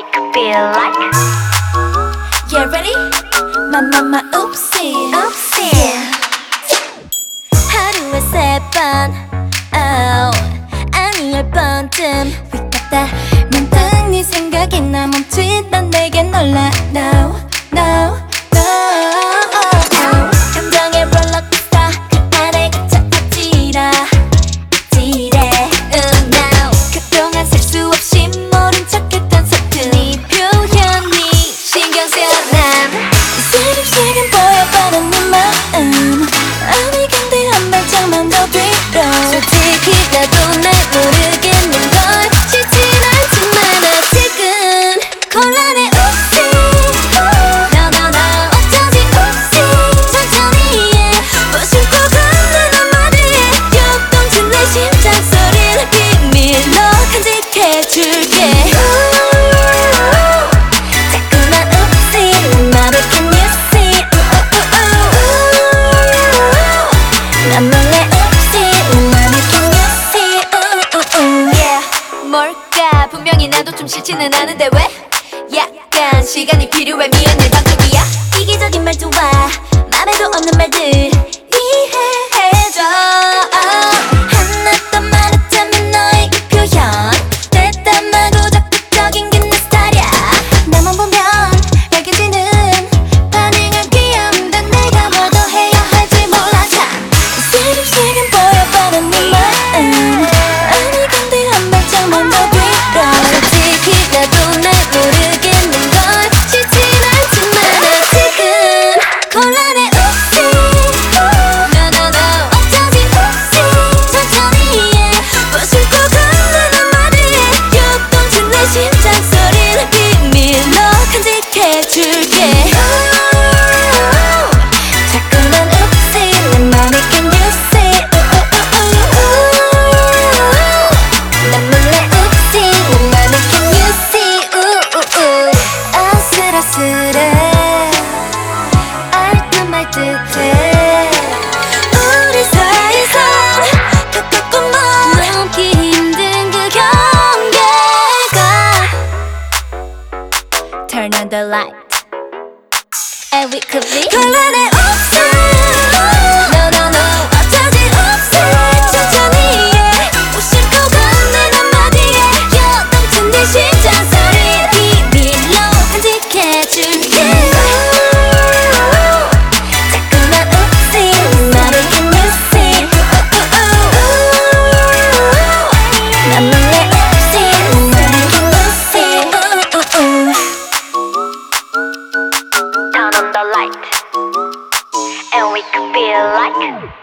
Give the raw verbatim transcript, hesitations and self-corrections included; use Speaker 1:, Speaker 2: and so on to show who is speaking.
Speaker 1: we could feel like.
Speaker 2: Yeah, ready? My, my, my, oopsie,
Speaker 1: Oopsie.
Speaker 2: yeah. 하루에 세 번, oh, 아니 열 번쯤 위갔다 문득 네 생각이 나 멈칫한 내게 놀라. No, no, no. 감정의 롤러코스터 그 안에 갇혀 아찔하 아찔해. uh, no. 그동안 셀 수 없이 모른 척했던 서툰 이 표현이 신경 쓰여. 난 슬금슬금 보여버린 네 마음 아니 근데 한 발짝만 더 뒤로. 솔직히 나도 날 모르겠는걸. 싫진 않지만 아직은 곤란해. 옵시 No no no 어쩌지 옵시 천천히 해 무심코 건넨 한마디에 요동친 내 심장 소리를 비밀로 간직해줄게. 자꾸만 옵시 내 말을 can you see. 난 몰래 옵시 내 맘을 can you see. Yeah. 뭘까 분명히 나도 좀 싫지는 않은데 왜 약간 시간이 필요해. 미안해 방송이야. 이기적인 말투와 맘에도 없는 말들 이해해줘. 하나도 말했자면 너의 이 표현 대담하고 적극적인 게 내 스타일이야. 나만 보면 밝혀지는 반응하기 없는 내가 뭘 더 해야 할지 몰라. 슬금슬금 보여버린 네 마음 아니 근데 한 발짝만 더 뒤로. 솔직히 나도 날 모르겠는걸. 싫진 않지만 아직은 곤란해. 옵시 No no no 어쩌지 옵시 천천히 해 무심코 건넨 한마디에 요동친 내 심장 소리를 비밀로 간직해줄게. 자꾸만 옵시 내 맘을 can you see. 난 몰래 옵시 내 맘을 can you see. 아슬아슬해 알듯 말듯해 우리 사이에서 가깝고 넘기 힘든 그 경계가. Turn on the light and we could be 곤란해. 옵시 No no no 어쩌지 옵시 천천히 해 무심코 건넨 한마디에 요동친 네 심장 소리를 비밀로 간직해줄게. 자꾸만 옵시 내 맘을 can you see. 난 몰래 옵시 내 맘을 can you see.
Speaker 1: Turn on the light, and we could feel like.